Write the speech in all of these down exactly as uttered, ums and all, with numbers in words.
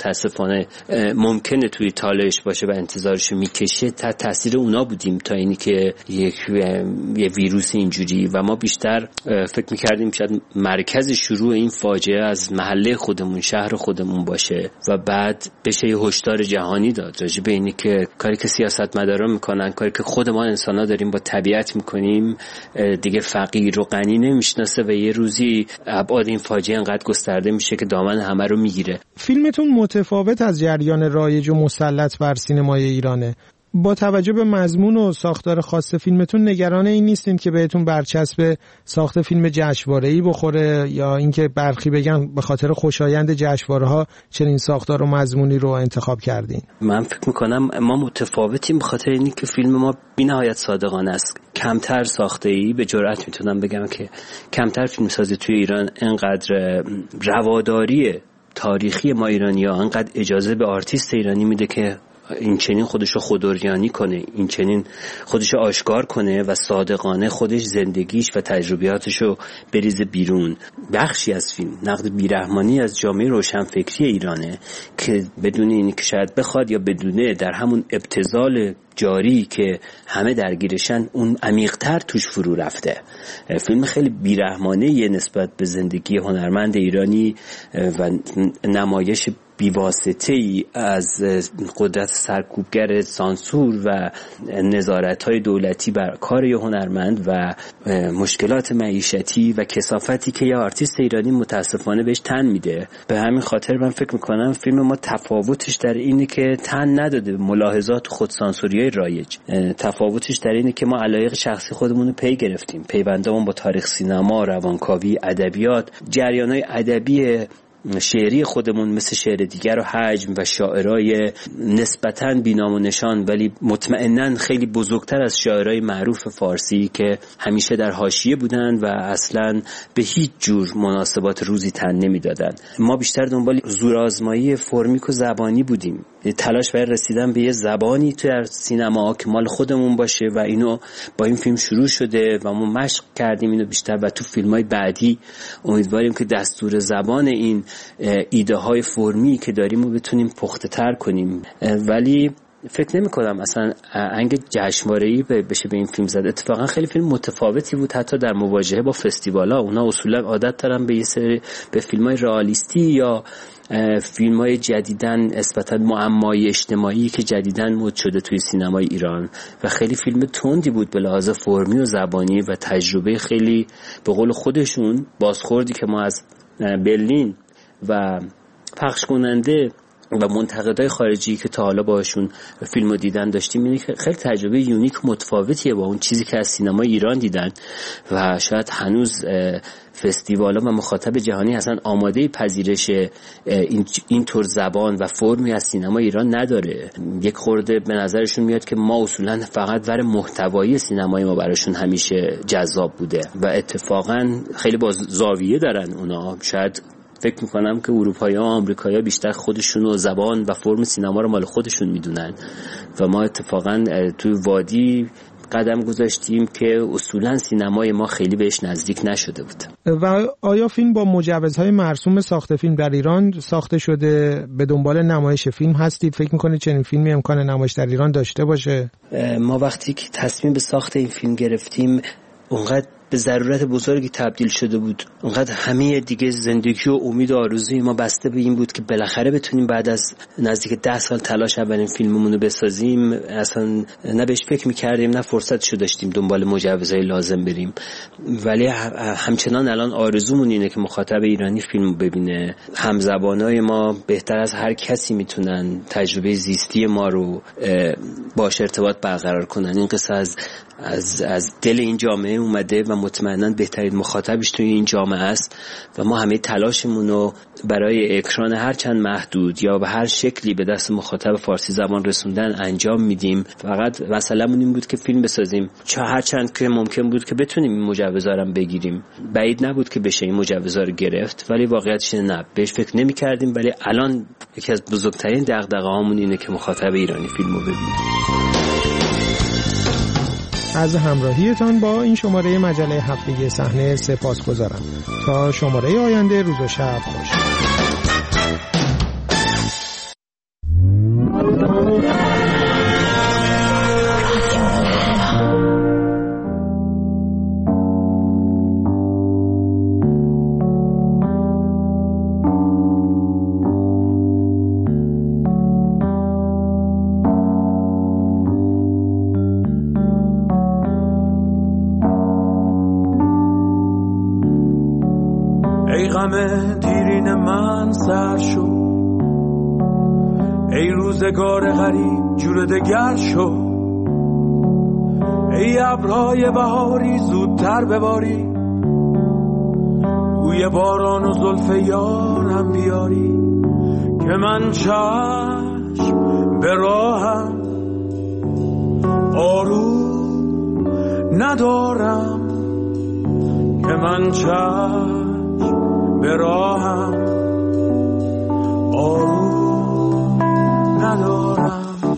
متاسفانه ممکنه توی تالش باشه و انتظارشو میکشه، تحت تاثیر اونا بودیم تا اینی که یک یه ویروس اینجوری، و ما بیشتر فکر میکردیم شاید مرکز شروع این فاجعه از محله خودمون، شهر خودمون باشه و بعد بشه یه هشدار جهانی داد راجع به اینی که کاری که سیاستمدارا میکنن، کاری که خود ما انسانا داریم با طبیعت میکنیم دیگه فقیر و غنی نمیشناسه و یه روزی ابعاد این فاجعه انقدر گسترده میشه که دامن همه رو میگیره. فیلمتون متفاوت از جریان رایج و مسلط بر سینمای ایرانه. با توجه به مضمون و ساختار خاص فیلمتون نگران این نیستین که بهتون برچسب ساخت فیلم جشنواره‌ای بخوره، یا اینکه برخی بگن به خاطر خوشایند جشنواره‌ها چنین ساختار و مضمونی رو انتخاب کردین؟ من فکر میکنم ما متفاوتیم به خاطر اینی که فیلم ما بی‌نهایت صادقانه است. کمتر ساخته‌ای، به جرئت میتونم بگم که کمتر فیلمسازی توی ایران انقدر رواداری تاریخی ما ایرانی‌ها، انقدر اجازه به آرتیست ایرانی میده که این چنین خودشو خوداریانی کنه، این چنین خودشو آشکار کنه و صادقانه خودش زندگیش و تجربیاتشو بریزه بیرون. بخشی از فیلم نقد بیرحمانی از جامعه روشنفکری ایرانه که بدون اینی که شاید بخواد یا بدونه در همون ابتذال جاری که همه درگیرشن اون عمیق‌تر توش فرو رفته. فیلم خیلی بیرحمانه یه نسبت به زندگی هنرمند ایرانی و نمایش بیواسطه‌ای از قدرت سرکوبگر سانسور و نظارت‌های دولتی بر کار یه هنرمند و مشکلات معیشتی و کثافتی که یه آرتیست ایرانی متاسفانه بهش تن میده. به همین خاطر من فکر میکنم فیلم ما تفاوتش در اینه که تن نداده ملاحظات خودسانسوریای رایج. تفاوتش در اینه که ما علایق شخصی خودمون رو پی گرفتیم، پیوندامون با تاریخ سینما، روانکاوی، ادبیات، جریان‌های ادبی شعری خودمون مثل شعر دیگر و حجم و شاعرای نسبتاً بی‌نام و نشان ولی مطمئناً خیلی بزرگتر از شاعرای معروف فارسی که همیشه در حاشیه بودن و اصلاً به هیچ جور مناسبات روزی تن نمیدادن. ما بیشتر دنبال زورآزمایی فرمیک و زبانی بودیم، تلاش برای رسیدن به یه زبانی تو سینما که مال خودمون باشه و اینو با این فیلم شروع شده و ما مشق کردیم اینو بیشتر و تو فیلم‌های بعدی امیدواریم که دستور زبان این ایده های فرمی که داریم رو بتونیم پخته تر کنیم. ولی فکر نمی کنم اصلا انگ جشنواره‌ای بشه به این فیلم زد. اتفاقا خیلی فیلم متفاوتی بود، حتی در مواجهه با فستیوالا اونا اصولا عادت دارن به یه سری به فیلم‌های رئالیستی یا فیلم‌های جدیداً نسبتاً معمای اجتماعی که جدیداً مد شده توی سینمای ایران و خیلی فیلم تندی بود به لحاظ فرمی و زبانی و تجربه خیلی به قول خودشون بازخوردی که ما از برلین و پخش کننده و منتقدای خارجی که تا حالا باشون فیلمو دیدن داشتیم اینه که خیلی تجربه یونیک متفاوتیه با اون چیزی که از سینما ایران دیدن و شاید هنوز فستیوالا و مخاطب جهانی اصلا آماده پذیرش این این طور زبان و فرمی از سینما ایران نداره. یک خورده به نظرشون میاد که ما اصولا فقط ور محتوایی سینمای ما براشون همیشه جذاب بوده و اتفاقا خیلی با زاویه دارن اونا. شاید فکر میکنم که اروپایی‌ها و آمریکایی‌ها بیشتر خودشون و زبان و فرم سینما رو مال خودشون میدونن و ما اتفاقا توی وادی قدم گذاشتیم که اصولا سینمای ما خیلی بهش نزدیک نشده بود. و آیا فیلم با مجوزهای مرسوم ساخت فیلم در ایران ساخته شده؟ به دنبال نمایش فیلم هستید؟ فکر میکنید چنین فیلمی امکان نمایش در ایران داشته باشه؟ ما وقتی که تصمیم به ساخت این فیلم گرفتیم اونقدر به ضرورت بزرگی تبدیل شده بود، اونقدر همه دیگه زندگی و امید و آرزوی ما بسته به این بود که بالاخره بتونیم بعد از نزدیک ده سال تلاش اولین فیلممون رو بسازیم. اصلا نه بهش فکر می‌کردیم نه فرصتشو داشتیم دنبال مجوزهای لازم بریم، ولی همچنان الان آرزومون اینه که مخاطب ایرانی فیلمو ببینه. همزبانای ما بهتر از هر کسی میتونن تجربه زیستی ما رو باش ارتباط برقرار کنن. این قصه از از از دل این جامعه اومده و مطمئناً بهترین مخاطبش توی این جامعه است و ما همه تلاشمون رو برای اکران هر چند محدود یا به هر شکلی به دست مخاطب فارسی زبان رسوندن انجام میدیم. فقط مسئله‌مون این بود که فیلم بسازیم، چه هر چند که ممکن بود که بتونیم این مجوزا رو بگیریم. بعید نبود که بشه این مجوزا رو گرفت، ولی واقعیتش نه، بهش فکر نمی‌کردیم. ولی الان یکی از بزرگترین دغدغه‌هامون اینه که مخاطب ایرانی فیلمو ببینه. از همراهیتان با این شماره مجله هفتگی صحنه سپاسگزارم. تا شماره آینده، روز و شب خوش. قلم دیرین من سر شد، ای روزگار غریب جور دگر شد، ای ابرهای بهاری زودتر بباری، بوی باران و زلف یارم بیاری، که من چشم به راهم آروم ندارم، که من چشم به راهم آروم ندارم.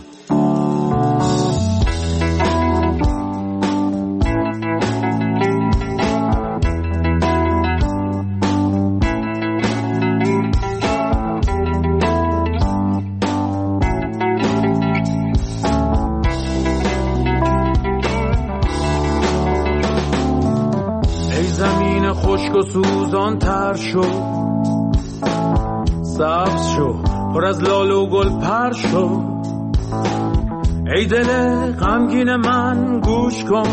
خشک و سوزان تر شو، سبز شو، پر از لاله و گل پر شو، ای دل غمگین من گوش کن،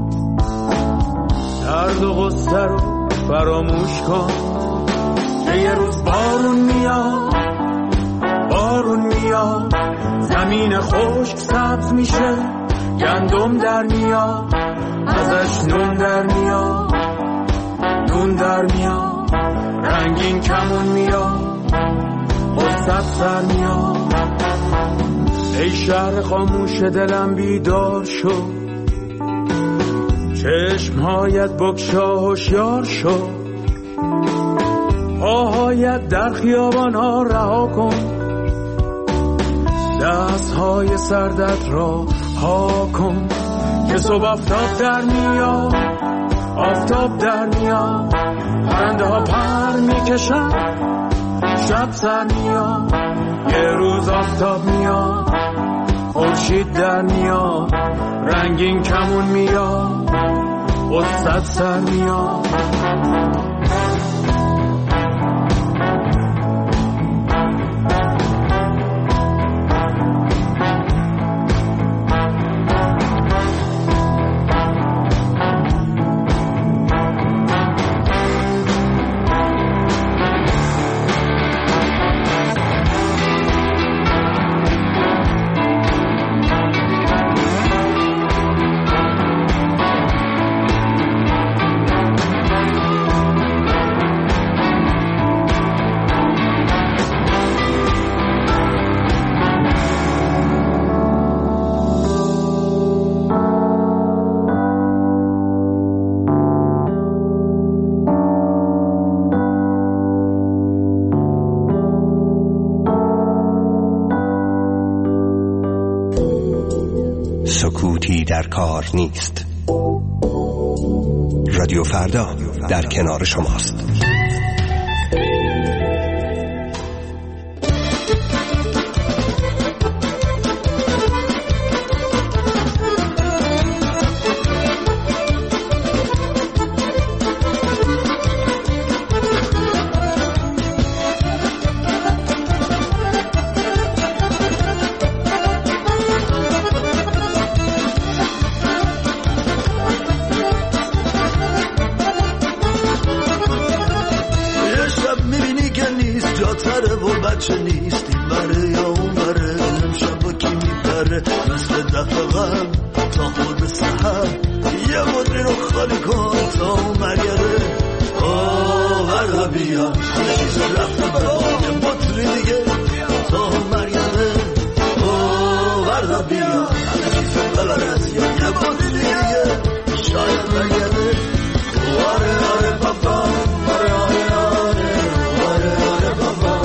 درد و غصه رو فراموش کن، که یه روز بارون میاد، بارون میاد، زمین خشک سبز میشه، گندم در میاد، ازش نون در میاد، نون در میاد، رنگین کمون میاد، غصت سر میاد، ای شهر خاموش دلم بیدار شو، چشمهایت بگشا هوشیار شو، پاهایت در خیابان ها رها کن، دستهای سردت را ها کن، که صبح آفتاب در میاد، آفتاب در میاد، پرنده ها پر میکشن، شب سر میاد، یه روز آفتاب میاد، خورشید در میاد، رنگین کمون میاد، غصت سر میاد. سکوتی در کار نیست. رادیو فردا در کنار شماست. بچه نیست این بره یا اون بره، امشب با کی میپره، مثل دفعه غم تا خود سحر، یه مدری رو خالی کن تا اون مگره، آور بیا همه چیز رفته برای یه مدری دیگه تا اون مرگره، آور بیا همه چیز ببرد یا یه مدری دیگه شاید مگره، آره آره بابا آره آره آره آره آره بابا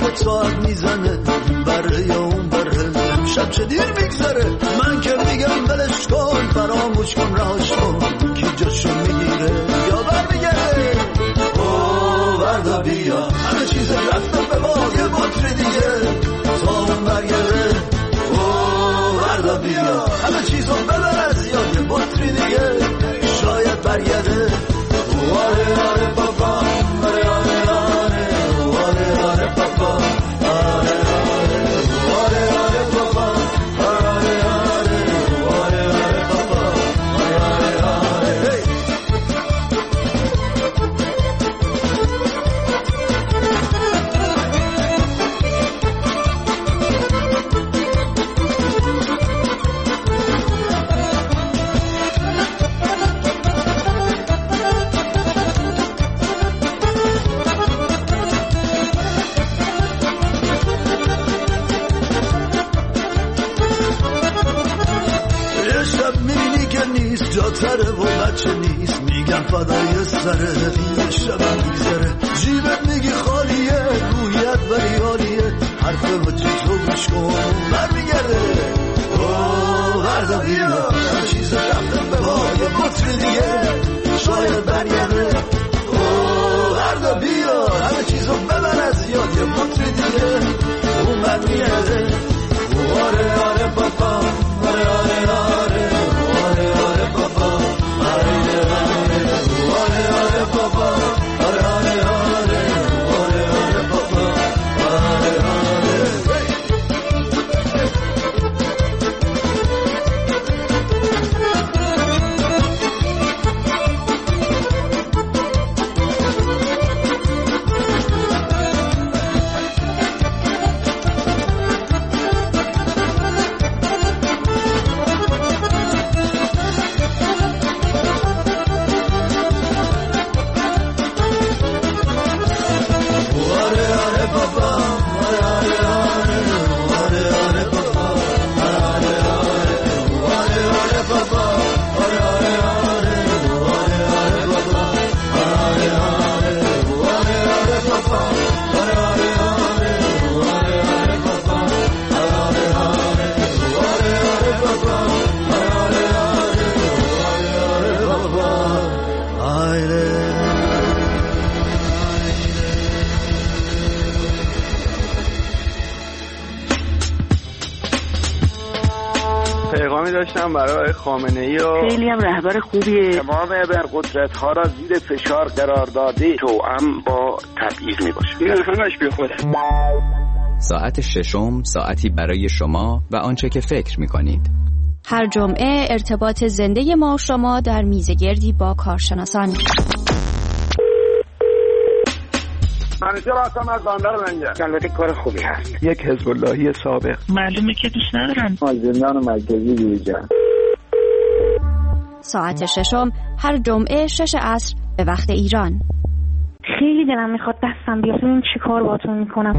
ساعت میزنه این بره یا اون بره، شب چه دیر میگذره، من که میگم میدم فدای سره دیگه شبم میگذره جیبت میگی خالیه گویت ولی حالیه حرف با تو گوش کن برمیگرده اوه هردا بیا همه چیز رفتم به بای مطری دیگه شاید برگرده اوه هردا بیا همه چیز رو ببر از یاد یه مطری دیگه اون برمیگرده آره آره بابا آره آره آره آره آره بابا آره آره آره آره بابا آره آره آره آره آره بابا آره آره پیغامی داشتم برای خامنه‌ای و خیلی هم رهبر خوبیه. تمام قدرت ها را زیر فشار قرار داده توأم با تبعیض میباشه. این همش بی خوده. ساعت ششم ساعتی برای شما و آنچه که فکر میکنید. هر جمعه ارتباط زنده ما و شما در میزگردی با کارشناسان. منیجر هستم از بندر منجر. البته کار خوبی هست. یک حزب اللهی سابق. معلومه که دوست ندارم. از زندان مرکزی بیرون. ساعت ششم هر جمعه شش عصر به وقت ایران. خیلی دلم میخواد دستم بیاد ببینم چی کار باهاتون میکنم.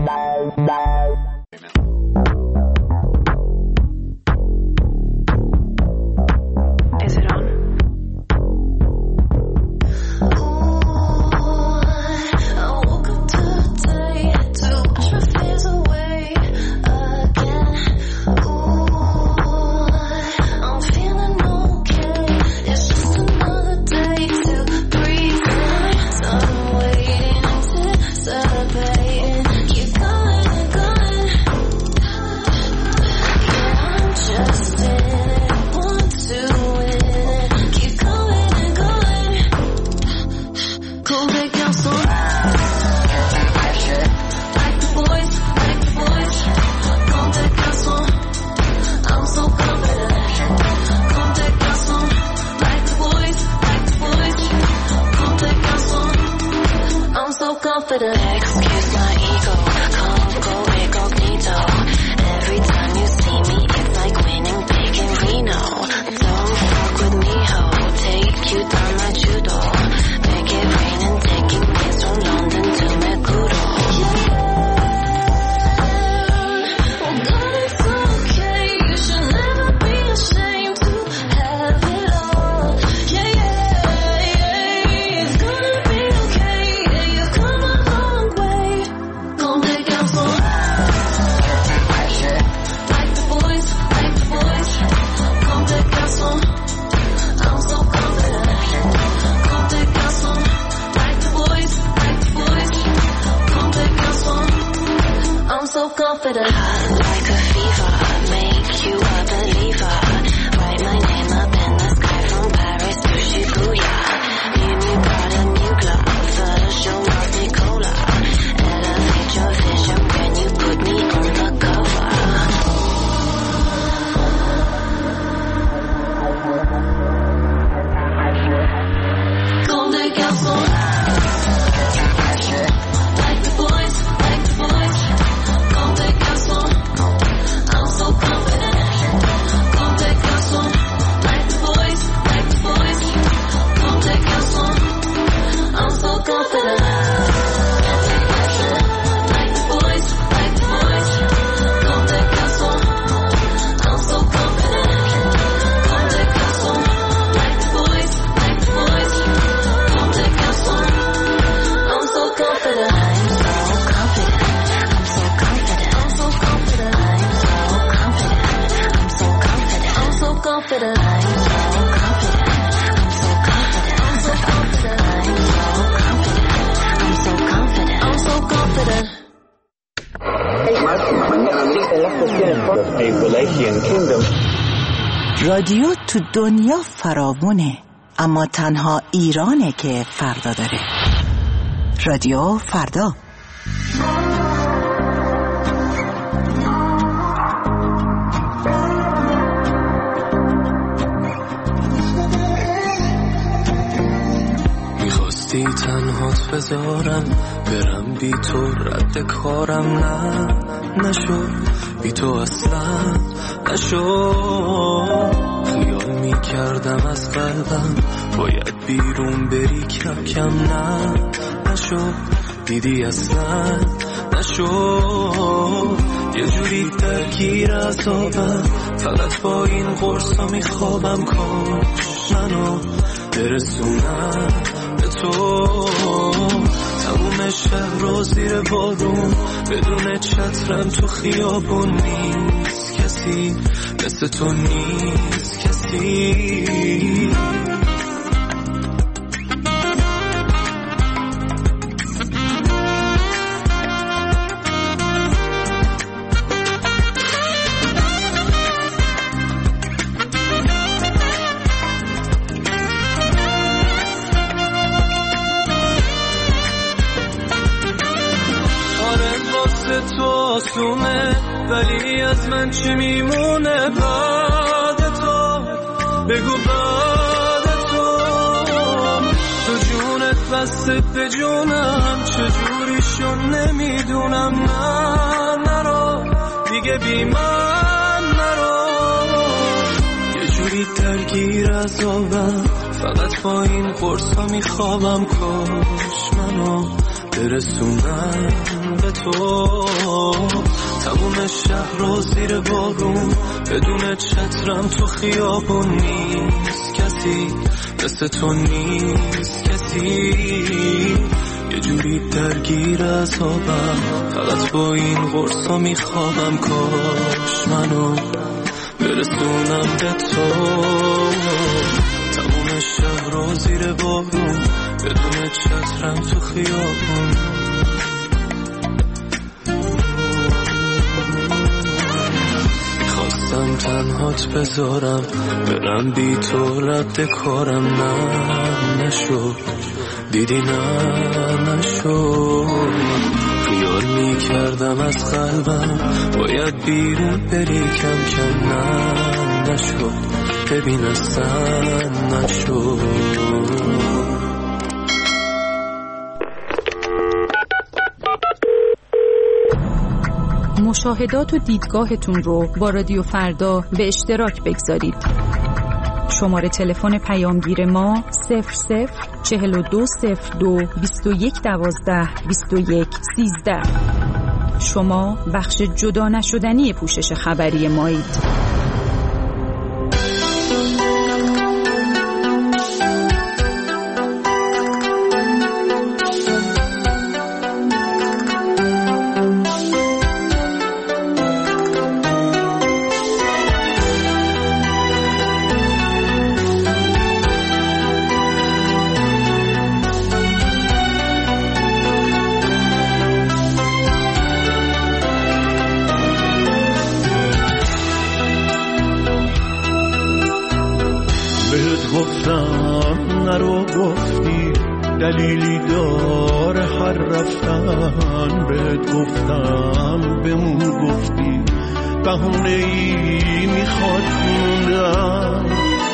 Excuse my ego, come go incognito. Every time you see me, it's like winning big in Reno. Don't fuck with me, ho, take you down my judo. Make it rain and taking planes from London to Meguro. Yeah, oh God, it's okay. You should never be ashamed to have it all. Yeah, yeah, yeah, it's gonna be okay. Yeah, you've come a long way. Come take out some. Like the boys, like the boys. Come take out some. I'm so confident. Come take out some. Like the boys, like the boys. Come take out some. I'm so confident. Hot like a fever, make you a believer. Write my name up in the sky from Paris to Shibuya. New new Prada, new glove, Photoshop, Marcy Cola. Elevate your vision when you put me on the cover. Come take out some. Like the boys, like the boys. Come take out some. رادیو تو دنیا فراوونه، اما تنها ایرانه که فردا داره. رادیو فردا. میخواستی تنهات بذارم برم بی تو، رد کارم نه نشد، بی تو اصلا نشد. خیال میکردم از قلبم باید بیرون بری، کم کم نه نشد، دیدی اصلا نشد. یه جوری درگیر عذابم، فقط با این قرصا میخوابم، کاش منو برسونم به تو. تموم شهر رو زیر بارون، بدون چترم تو خیابون، نیست کسی مثل تو، نیست کسی. تو آسونه، ولی از من چی میمونه بعد تو؟ بگو بعد تو. تو جونت بسته به جونم، چجوری شون نمیدونم. نه نرو دیگه بی من نرو. یه جوری درگیر عذابم، فقط با این قرصا میخوابم، کاش منو برسونم به تو. تموم شهر رو زیر بارون، بدون چترم تو خیابون، نیست کسی مثل تو، نیست کسی. یه جوری درگیر عذابم، فقط با این قرصا میخوابم، کاش منو برسونم به تو. تموم شهر رو زیر بارون، بدون چترم تو خیابون. میخواستم تنهات بذارم برم بی تو، رد کارم نه نشد، دیدی نه نشد. خیال میکردم از قلبم باید بیرون بری، کم کم نه نشد، ببین اصلا نشد. مشاهدات و دیدگاهتون رو با رادیو فردا به اشتراک بگذارید. شماره تلفن پیامگیر ما صفر صفر چهل و دو صفر دو بیست و یک دوازده بیست و یک سیزده. شما بخش جدا نشدنی پوشش خبری مایید. دلیلی داره هر رفتن، بهت گفتم بمون، گفتی بهونه ای میخواد موندن.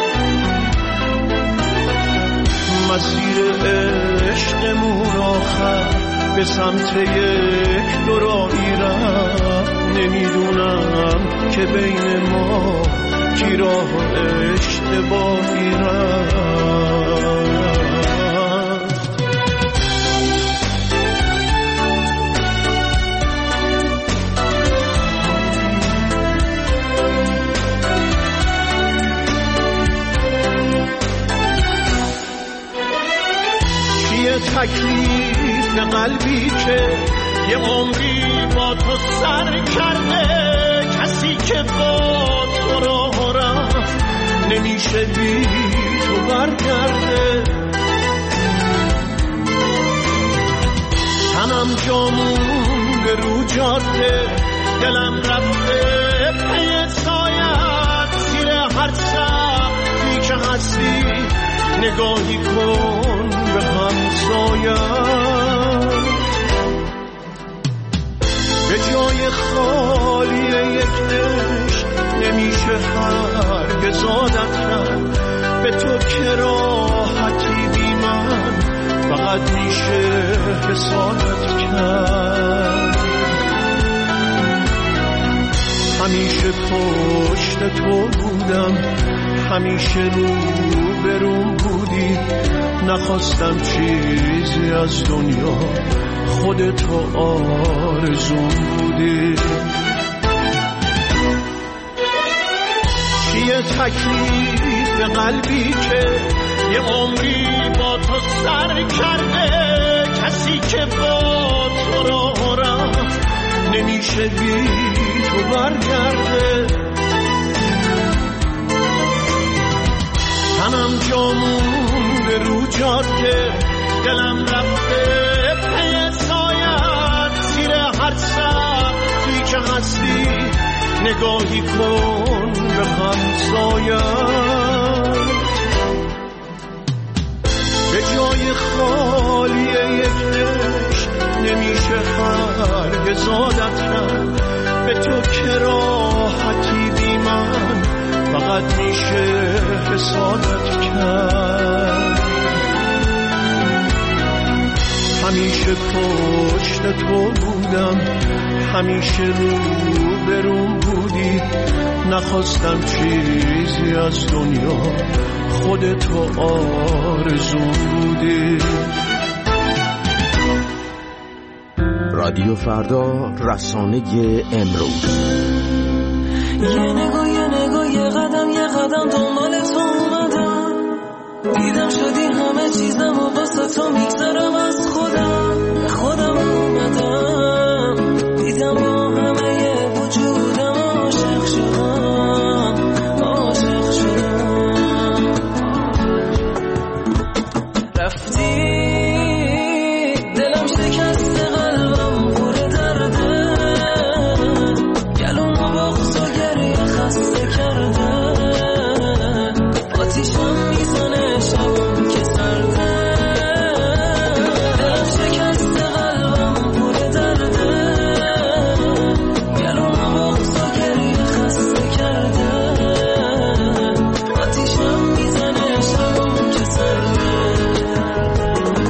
مسیر عشقمون آخر به سمت یک دورایی رفت، نمیدونم که بین ما کی راه اشتباهی رفت. تکلیف قلبی که یه عمری با تو سر کرده، کسی که با تو راه رفت نمیشه بی تو برگرده. تنم جامون به رو جاده، دلم رفته پی سایت، زیر هر سختی که هستی نگاهی کن به همسایم. به جای خالی یک عشق نمیشه هرگز عادت کرد، به تو که راحتی بی من فقط میشه حسادت کرد. همیشه پشت تو بودم، همیشه رو بروم بودی، نخواستم چیزی از دنیا، خودتو آرزوم بودی. چیه تکلیف قلبی که یه عمری با تو سر کرده، کسی که با تو راه رفت نمیشه بی تو برگرده. تنم جامون به رو جاده، دلم رفته پی سایت، زیر هر سختی که هستی نگاهی کن به همسایت. به جای خالی یک عشق نمیشه هرگز عادت کرد، به تو که راحتی بی من فقط میشه حسادت کرد. همیشه پشت تو بودم، همیشه رو بروم بودی، نخواستم چیزی از دنیا، خودتو آرزوم بودی. رادیو فردا، رسانه امروز. یه نگاه یه نگاه یه قدم یه قدم دنبال تو اومدم، دیدم شدی همه چیزم و واسه تو میگذرم از خودم، خودم اومدم، دیدم با همه وجودم عاشق شدم، عاشق شدم. رفتی دلم شکست، قلبم پر درده، گلوم و بغض و گریه خسته کرده، آتیشم میزنه شبم که سرده. دلم شکست، قلبم پر درده، گلوم و بغض و گریه خسته کرده، آتیشم میزنه شبم که سرده.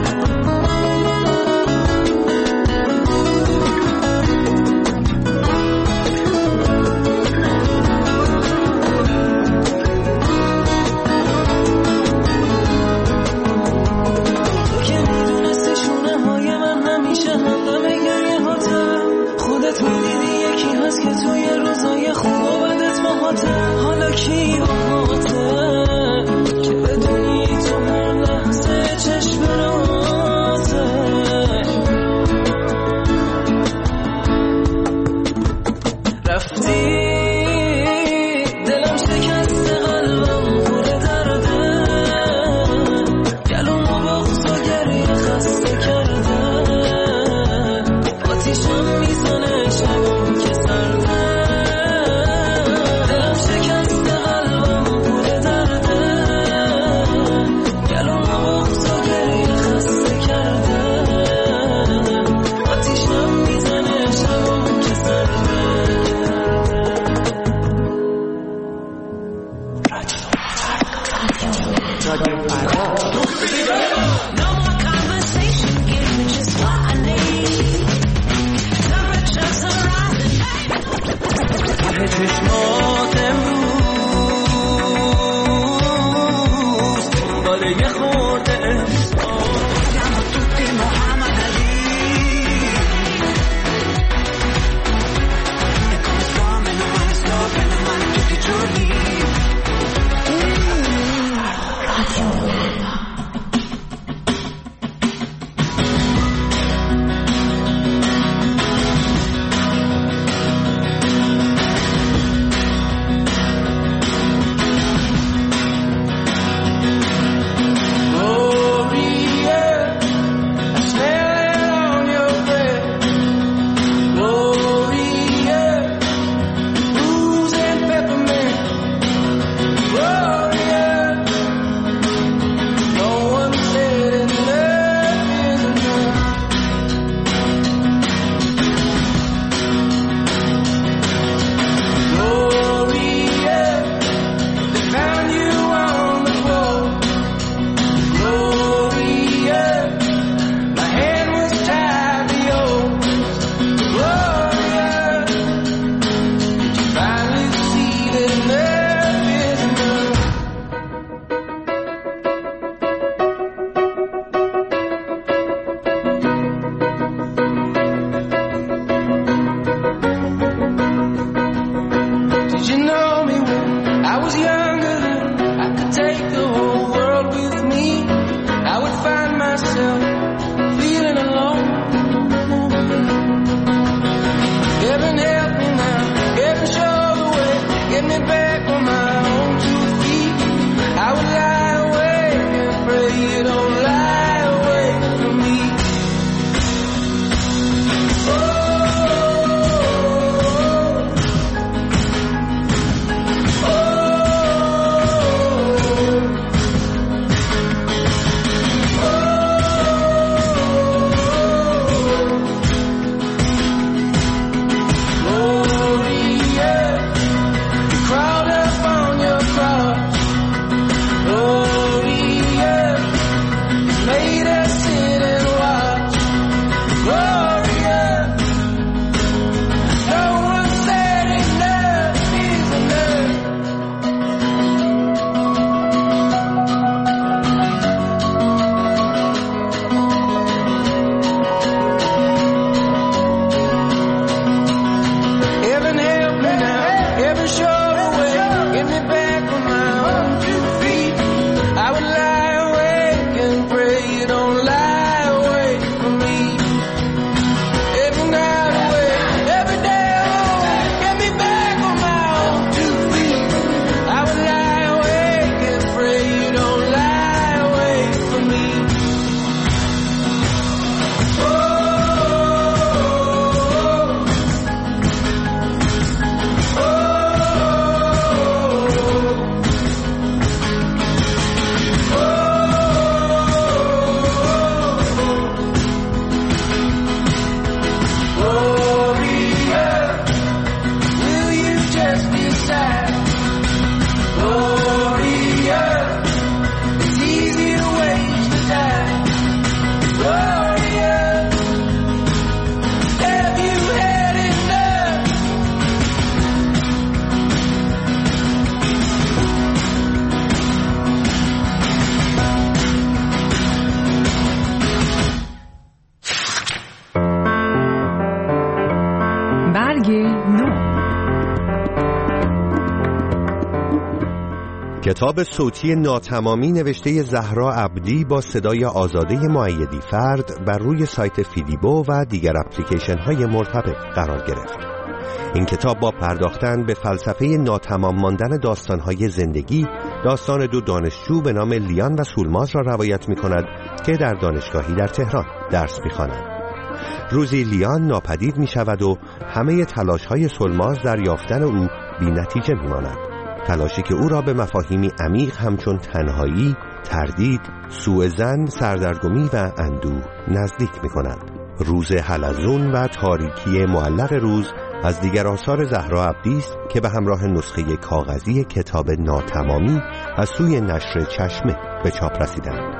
کتاب صوتی ناتمامی نوشته زهرا عبدی با صدای آزاده مؤیدی فرد بر روی سایت فیدیبو و دیگر اپلیکیشن های مرتبط قرار گرفت. این کتاب با پرداختن به فلسفه ناتمام ماندن داستان‌های زندگی، داستان دو دانشجو به نام لیان و سولماز را روایت می‌کند که در دانشگاهی در تهران درس می‌خوانند. روزی لیان ناپدید می‌شود و همه تلاش‌های سولماز در یافتن او بی‌نتیجه می‌ماند. تلاشی که او را به مفاهیمی عمیق همچون تنهایی، تردید، سوء ظن، سردرگمی و اندوه نزدیک می‌کند. روز حلزون و تاریکی معلق روز از دیگر آثار زهرا عبدی است که به همراه نسخه کاغذی کتاب ناتمامی از سوی نشر چشمه به چاپ رسیدند.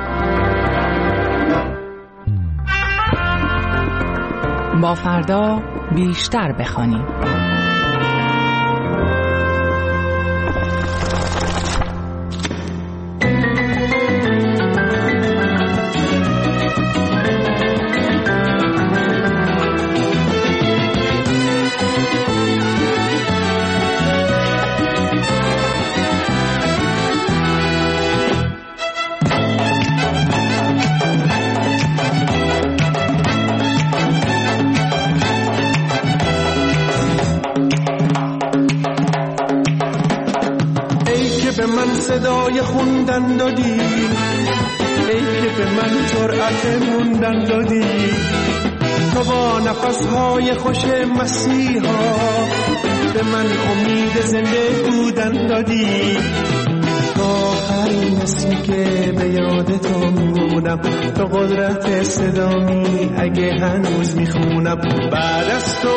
با فردا بیشتر بخوانیم. صدای خوندن دادی، ای که به من جرأت موندن دادی، تو با نفسهای خوش مسیحا به من امید زنده بودن دادی. تو آخرین اسمی که به یاد تو میمونم، تو قدرت صدامی اگه هنوز میخونم. بعد از تو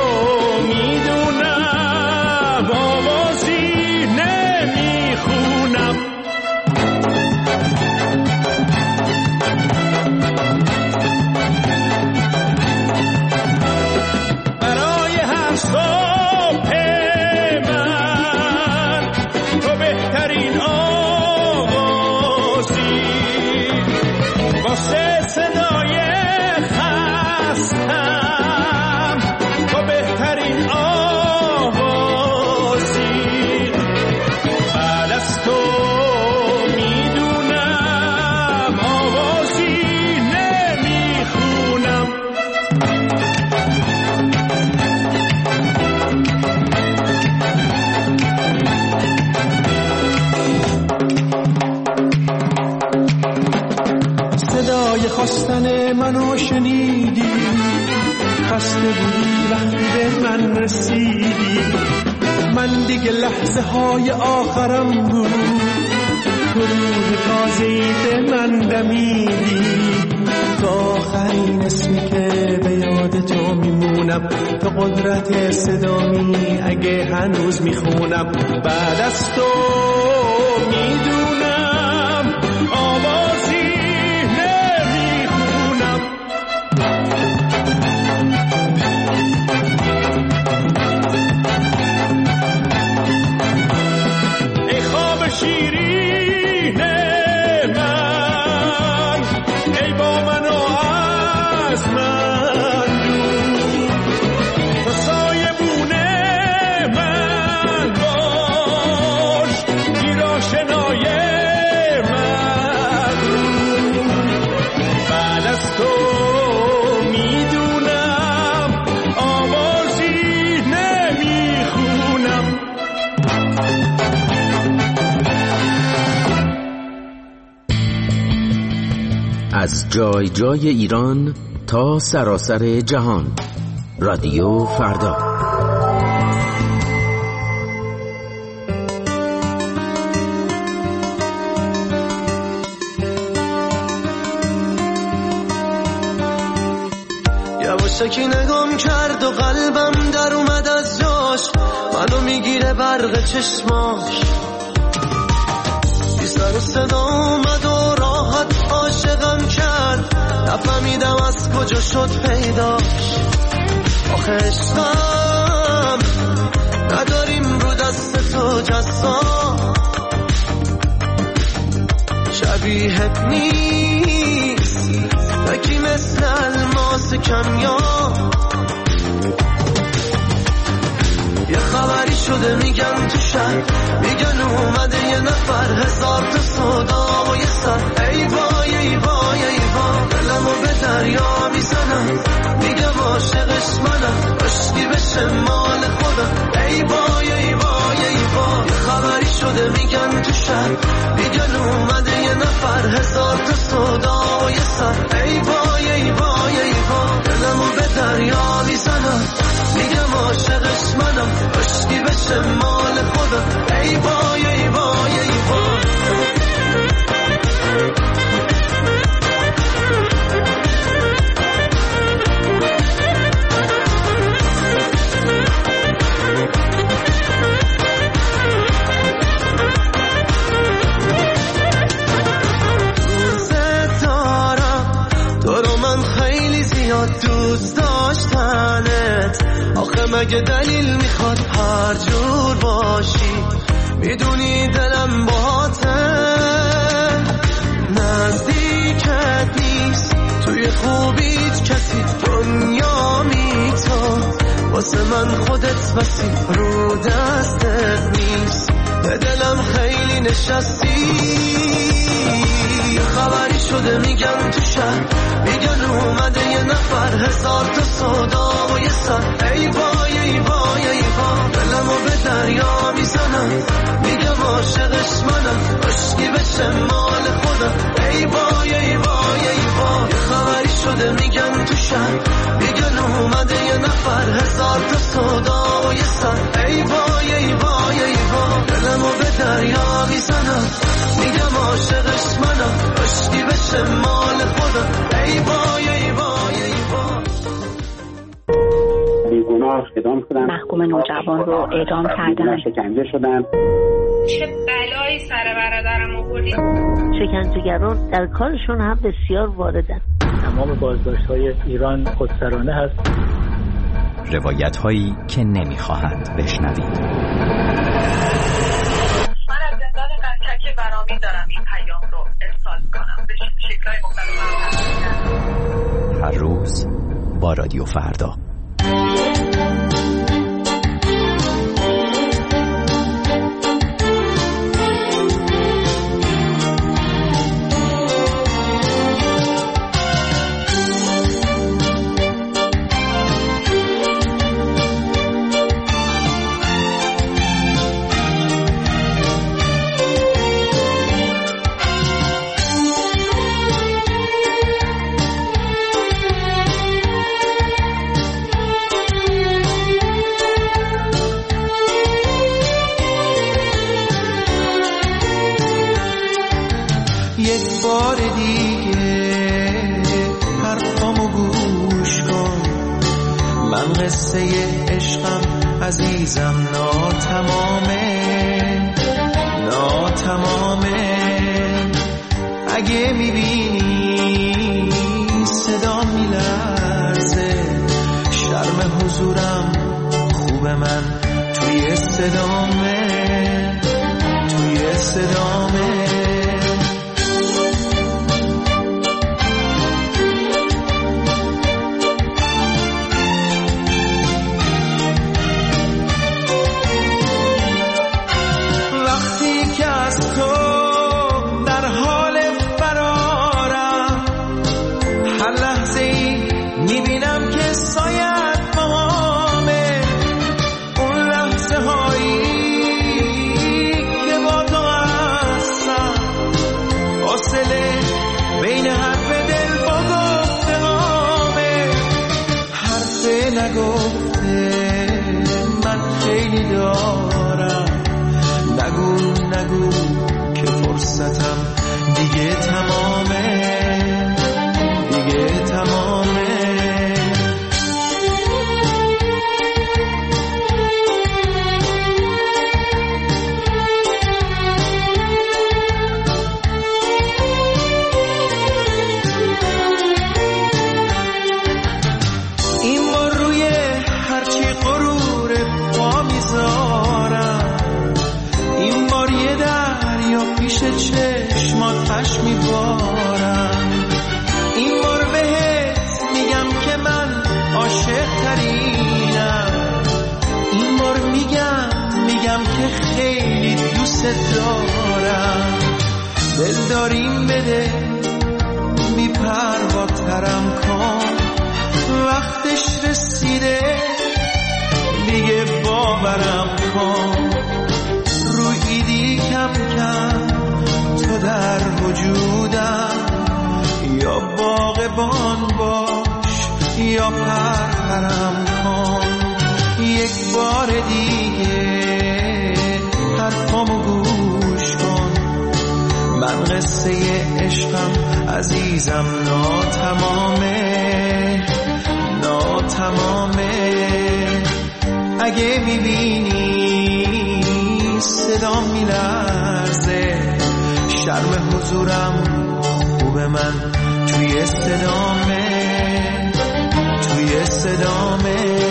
میدونم آوازی نمیخونم. برای هر صبح من تو بهترین آوازی، واسه صدای خستم تو بهترین آوازی. بعد از تو میدونم آوازی نمیخونم. صدای خواستن منو شنیدی، خسته بودی وقتی به من رسیدی. من دیگه لحظه های آخرم بود، تو روح تازه‌ای به من دمیدی. تو آخرین اسمی که به یاد تو میمونم، تو قدرت صدامی اگه هنوز میخونم. بعد از تو میدونم آوازی نمیخونم. ای خواب شیرین من، ای با من و از من دور، تو سایبون من باش، گیر آشنای مغرور. بعد از تو میدونم آوازی نمیخونم. از جای جای ایران تا سراسر جهان، رادیو فردا. یواشکی نگام کرد و قلبم در اومد از جاش، منو میگیره برق چشماش. بی سر و صدا اومد و راحت عاشقم کرد، نفهمیدم از کجا شد پیداش. آخه عشقم نداریم رو دست تو جزا، شبیهت نیست تکی مثل الماس کمیاب. یه خبری شده میگم تو شهر میگن اومده یه نفر هزار تا صدا و یه سر ای وای ای وای ای وای دلمو به دریا میزنم میگم عاشقش منم عشقی بشه مال خودم ای وای ای وای ای وای یه خبری شده میگن تو شهر میگن اومده یه نفر هزار تا صدا و یه سر ای وای ای وای ای وای دلمو به دریا میزنم میگم عاشقش منم عشقی بشه مال خودم ای وای ای وای ای وای دوست داشتنت آخه مگه دلیل میخواد هر جور باشی میدونی دلم باهاته نزدیکت نیست توی خوبیت کسی دنیا میتون واسه من خودت بسی رو دستت نیست به دلم خیلی نشستی خبری شده میگن تو شهر میگن اومده یه نفر هزار تا صدا و یه سر ای وای ای وای ای وای دلمو به دریا میزنم میگم عاشقش منم عشقی بشه مال خودم ای وای ای وای ای وای خبری شده میگن تو شهر میگن اومده یه نفر هزار تا صدا و یه سر ای وای ای وای ای وای دلمو به دریا میزنم میگم عاشقش منم عشقی بشه مال خودم ای وای ای وای ای وای بیگناه اعدام شدن محکوم نوجوان رو اعدام کردن شکنجه شدن چه بلایی سر برادرم آوردی شکنجهگران در کارشون هم بسیار واردن تمام بازداشت‌های ایران خودسرانه هست روایت هایی که نمیخواهند بشنوید من از زندان قنچک برامی دارم این پیام رو ارسال کنم به شکل‌های مختلف هر روز با رادیو فردا قصه عشقم عزیزم ناتمامه ناتمامه اگه میبینی صدا میلرزه شرم حضورم خوب من توی صدامه توی صدامه دیگه تمامه دیگه تمامه این بار روی هرچی غرور پا میذارم این بار یه دریا پیش چشمات پش میبارم دوست دارم. دل داریم بده بی پروا ترم کن، وقتش رسیده دیگه باورم کن. رویدی کم کم تو در وجودم، یا باغبان باش یا پرپرم کن. یک بار دیگه حرفامو گوش کن، من قصه عشقم عزیزم ناتمامه ناتمامه. اگه میبینی صدام میلرزه، شرم حضورم خوب من توی صدامه توی صدامه.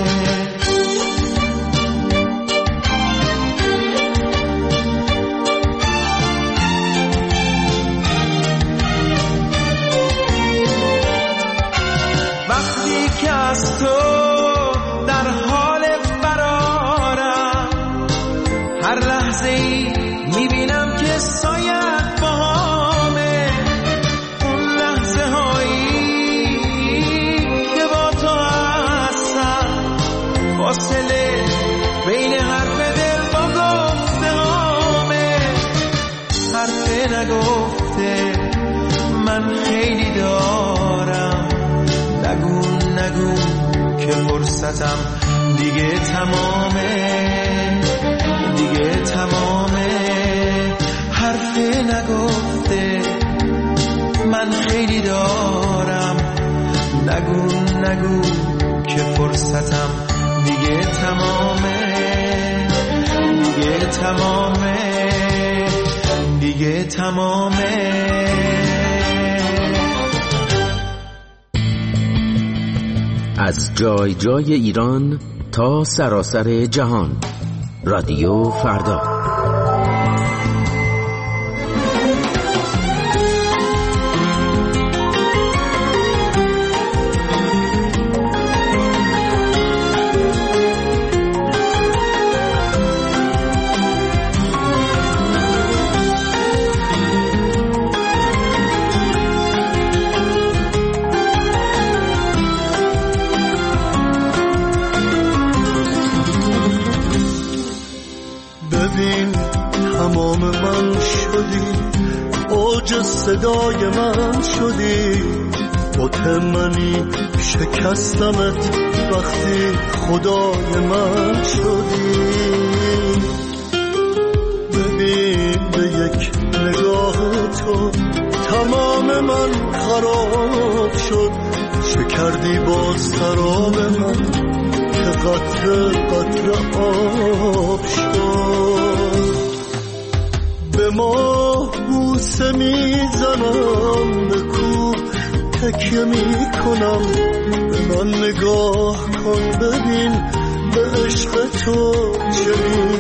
وقتی که از تو در حال فرارم، هر لحظه ای میبینم که سایت باهامه. اون لحظه هایی که با تو هستم، فاصله بین حرف دل با گفته هامه. حرف نگفته من خیلی دارم، نگو نگو که فرصتم دیگه تمامه دیگه تمامه. حرف نگفته من خیلی دارم، نگو نگو که فرصتم دیگه تمامه دیگه تمامه دیگه تمامه. از جای جای ایران تا سراسر جهان، رادیو فردا. صدای من شدی، مطمئنی شکستمت وقتی خدای من شدی. ببین به یک نگاه تو تمام من خراب شد، چه کردی با سراب من که قطره قطره آب شد. به ما بوسه میزنم، به کوه تکیه میکنم، به من نگاه کن ببین به عشق تو چه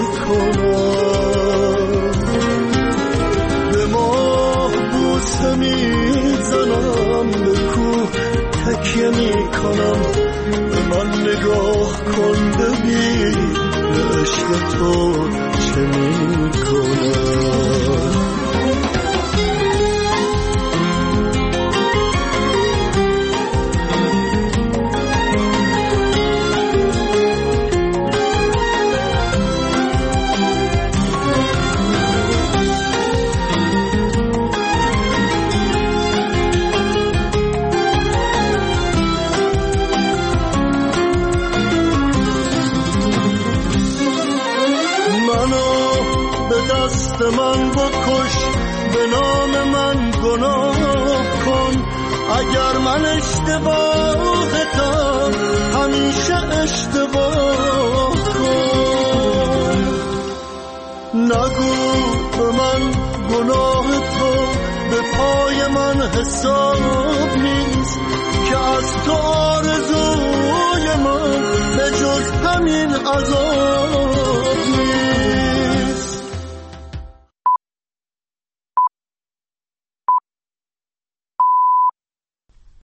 میکنم. به ما بوسه میزنم، به کوه تکیه میکنم، به من نگاه کن ببین به عشق تو چه میکنم. من بکش، به نام من گناه کن، اگر من اشتباهتم همیشه اشتباه کن. نگو به من گناه تو به پای من حساب نیست، که از تو آرزوی من به جز همین عذاب